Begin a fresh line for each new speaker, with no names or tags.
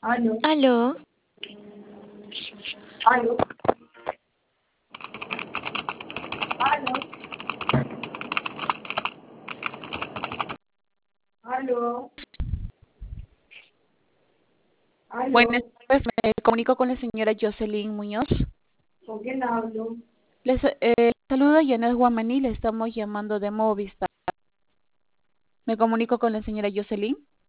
Aló,
Aló,
aló, aló, aló,
Buenas
aló,
tardes, me comunico con la señora Jocelyn Muñoz.
¿con quién hablo?
Les saluda Janet Guamaní, le estamos llamando de Movistar. Me comunico con la señora Jocelyn.